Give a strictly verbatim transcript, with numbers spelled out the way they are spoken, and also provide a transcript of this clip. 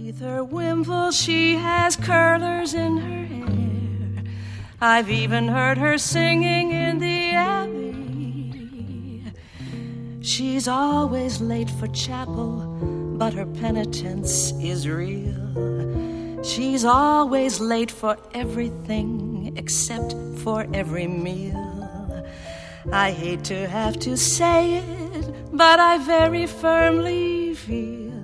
Beneath her wimple she has curlers in her hair. I've even heard her singing in the abbey. She's always late for chapel, but her penitence is real. She's always late for everything except for every meal. I hate to have to say it, but I very firmly feel